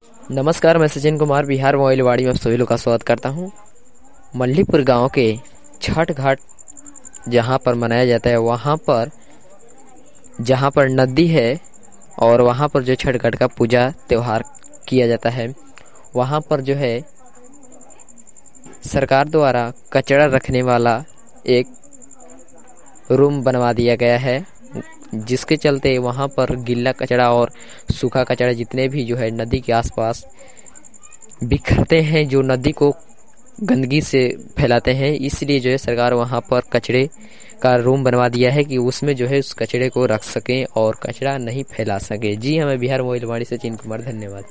नमस्कार, मैं सचिन कुमार बिहार मोइलवाड़ी में आप सभी लोग का स्वागत करता हूं। मल्लीपुर गांव के छठ घाट जहां पर मनाया जाता है, वहां पर जहां पर नदी है और वहां पर जो छठ घाट का पूजा त्योहार किया जाता है, वहां पर जो है सरकार द्वारा कचरा रखने वाला एक रूम बनवा दिया गया है, जिसके चलते वहां पर गीला कचरा और सूखा कचरा जितने भी जो है नदी के आसपास बिखरते हैं, जो नदी को गंदगी से फैलाते हैं, इसलिए जो है सरकार वहां पर कचरे का रूम बनवा दिया है कि उसमें जो है उस कचरे को रख सकें और कचरा नहीं फैला सके। जी हाँ, मैं बिहार मोइलवाड़ी से सचिन कुमार, धन्यवाद।